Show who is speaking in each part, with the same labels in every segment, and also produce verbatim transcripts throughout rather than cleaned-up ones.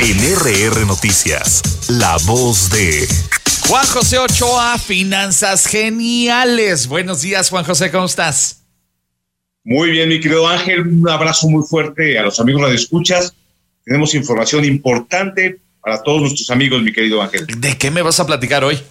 Speaker 1: En R R Noticias, la voz de
Speaker 2: Juan José Ochoa, Finanzas Geniales. Buenos días, Juan José, ¿cómo estás?
Speaker 3: Muy bien, mi querido Ángel, un abrazo muy fuerte a los amigos radioescuchas. Tenemos información importante para todos nuestros amigos, mi querido Ángel.
Speaker 2: ¿De qué me vas a platicar hoy?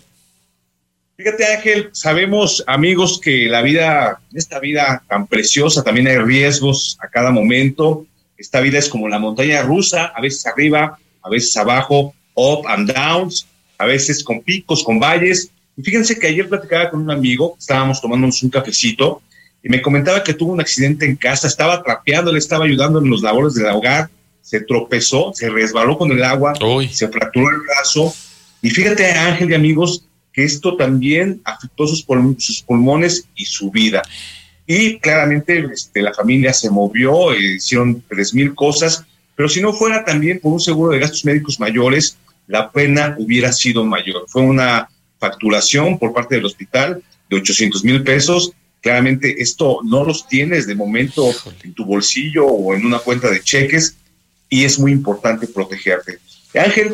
Speaker 3: Fíjate, Ángel, sabemos, amigos, que la vida, esta vida tan preciosa, también hay riesgos a cada momento. Esta vida es como la montaña rusa, a veces arriba, a veces abajo, up and downs, a veces con picos, con valles. Y fíjense que ayer platicaba con un amigo, estábamos tomándonos un cafecito, y me comentaba que tuvo un accidente en casa, estaba trapeando, le estaba ayudando en los labores del hogar, se tropezó, se resbaló con el agua, Uy. se fracturó el brazo. Y fíjate, Ángel y amigos, que esto también afectó sus, pul- sus pulmones y su vida. Y claramente este, la familia se movió, eh, hicieron tres mil cosas, pero si no fuera también por un seguro de gastos médicos mayores, la pena hubiera sido mayor. Fue una facturación por parte del hospital de ochocientos mil pesos. Claramente esto no los tienes de momento en tu bolsillo o en una cuenta de cheques, y es muy importante protegerte. Ángel,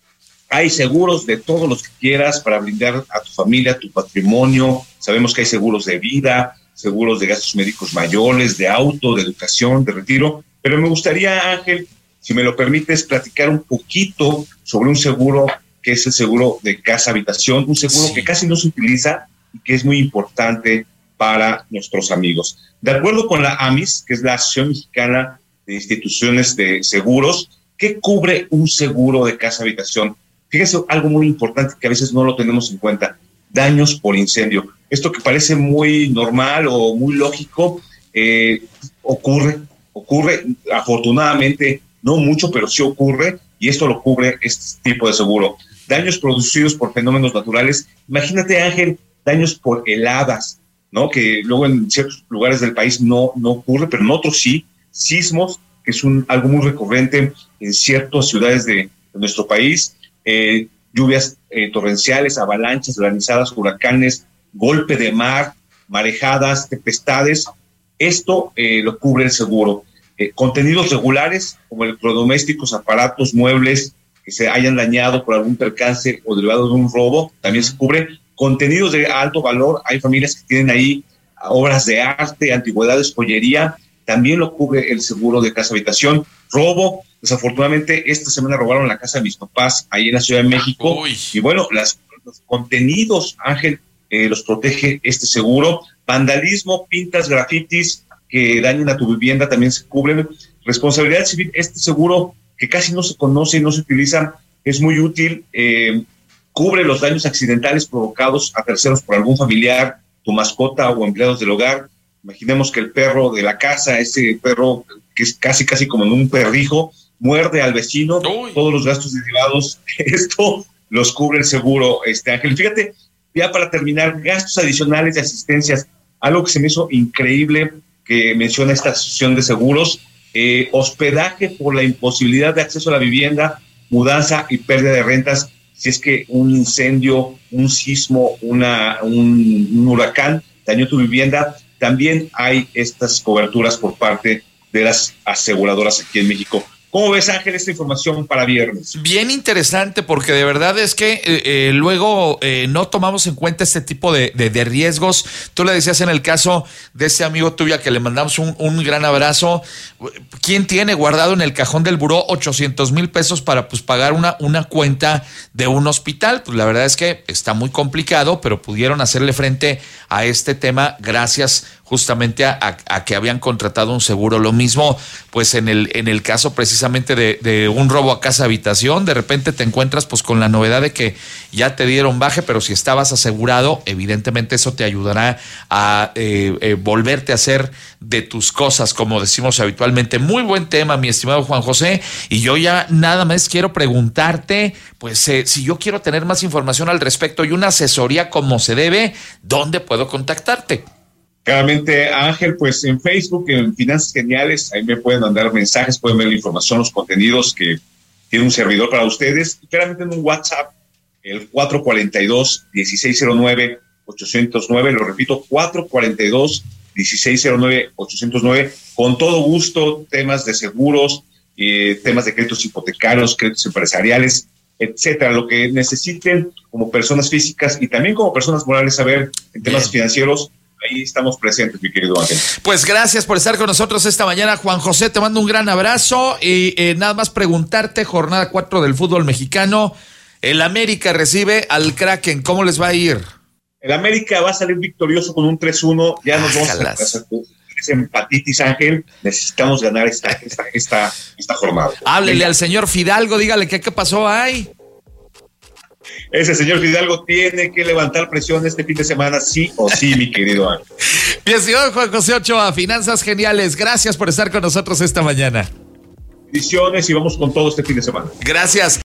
Speaker 3: hay seguros de todos los que quieras para brindar a tu familia, a tu patrimonio. Sabemos que hay seguros de vida, seguros de gastos médicos mayores, de auto, de educación, de retiro. Pero me gustaría, Ángel, si me lo permites, platicar un poquito sobre un seguro que es el seguro de casa-habitación, un seguro sí. que casi no se utiliza y que es muy importante para nuestros amigos. De acuerdo con la A M I S, que es la Asociación Mexicana de Instituciones de Seguros, ¿qué cubre un seguro de casa-habitación? Fíjese algo muy importante que a veces no lo tenemos en cuenta: daños por incendio. Esto que parece muy normal o muy lógico, eh, ocurre, ocurre afortunadamente, no mucho, pero sí ocurre, y esto lo cubre este tipo de seguro. Daños producidos por fenómenos naturales. Imagínate, Ángel, daños por heladas, ¿no? Que luego en ciertos lugares del país no, no ocurre, pero en otros sí. Sismos, que es un, algo muy recurrente en ciertas ciudades de, de nuestro país. Eh, lluvias eh, torrenciales, avalanchas, granizadas, huracanes, golpe de mar, marejadas, tempestades. Esto eh, lo cubre el seguro. Eh, contenidos regulares, como electrodomésticos, aparatos, muebles que se hayan dañado por algún percance o derivado de un robo, también se cubre. Contenidos de alto valor, hay familias que tienen ahí obras de arte, antigüedades, joyería, también lo cubre el seguro de casa-habitación. Robo, desafortunadamente esta semana robaron la casa de mis papás ahí en la Ciudad de México. Uy. Y bueno, las, los contenidos, Ángel, eh, los protege este seguro. Vandalismo, pintas, grafitis que dañen a tu vivienda también se cubren. Responsabilidad civil, este seguro que casi no se conoce y no se utiliza, es muy útil, eh, cubre los daños accidentales provocados a terceros por algún familiar, tu mascota o empleados del hogar. Imaginemos que el perro de la casa, ese perro que es casi casi como en un perrijo, muerde al vecino. Uy. Todos los gastos derivados, esto los cubre el seguro, este Ángel. Fíjate, ya para terminar, gastos adicionales de asistencias, algo que se me hizo increíble que menciona esta asociación de seguros, eh, hospedaje por la imposibilidad de acceso a la vivienda, mudanza y pérdida de rentas, si es que un incendio, un sismo, una, un, un huracán dañó tu vivienda. También hay estas coberturas por parte de las aseguradoras aquí en México. ¿Cómo ves, Ángel, esta información para viernes?
Speaker 2: Bien interesante, porque de verdad es que eh, eh, luego eh, no tomamos en cuenta este tipo de, de, de riesgos. Tú le decías en el caso de ese amigo tuyo a que le mandamos un, un gran abrazo. ¿Quién tiene guardado en el cajón del buró ochocientos mil pesos para pues pagar una, una cuenta de un hospital? Pues la verdad es que está muy complicado, pero pudieron hacerle frente a este tema gracias justamente a, a, a que habían contratado un seguro. Lo mismo, pues en el, en el caso precisamente de, de un robo a casa habitación, de repente te encuentras pues con la novedad de que ya te dieron baje, pero si estabas asegurado, evidentemente eso te ayudará a eh, eh, volverte a hacer de tus cosas, como decimos habitualmente. Muy buen tema, mi estimado Juan José, y yo ya nada más quiero preguntarte, pues eh, si yo quiero tener más información al respecto y una asesoría como se debe, ¿dónde puedo contactarte?
Speaker 3: Claramente, Ángel, pues en Facebook, en Finanzas Geniales, ahí me pueden mandar mensajes, pueden ver la información, los contenidos que tiene un servidor para ustedes. Y claramente en un WhatsApp, el cuatro cuatro dos, uno seis cero nueve, ocho cero nueve, lo repito, cuatro cuatro dos, uno seis cero nueve, ocho cero nueve, con todo gusto, temas de seguros, eh, temas de créditos hipotecarios, créditos empresariales, etcétera, lo que necesiten como personas físicas y también como personas morales saber en temas Bien. financieros. Ahí estamos presentes, mi querido Ángel.
Speaker 2: Pues gracias por estar con nosotros esta mañana, Juan José. Te mando un gran abrazo y eh, nada más preguntarte, jornada cuatro del fútbol mexicano. El América recibe al Kraken. ¿Cómo les va a ir?
Speaker 3: El América va a salir victorioso con un tres uno. Ya nos vamos a hacer esa empatitis, Ángel. Necesitamos ganar esta, esta, esta, esta jornada.
Speaker 2: Háblele Venga. al señor Fidalgo, dígale que qué pasó ahí.
Speaker 3: Ese señor Fidalgo tiene que levantar presión este fin de semana, sí o sí, mi querido Ángel.
Speaker 2: Bien, señor Juan José Ochoa, Finanzas Geniales, gracias por estar con nosotros esta mañana.
Speaker 3: Bendiciones y vamos con todo este fin de semana.
Speaker 2: Gracias.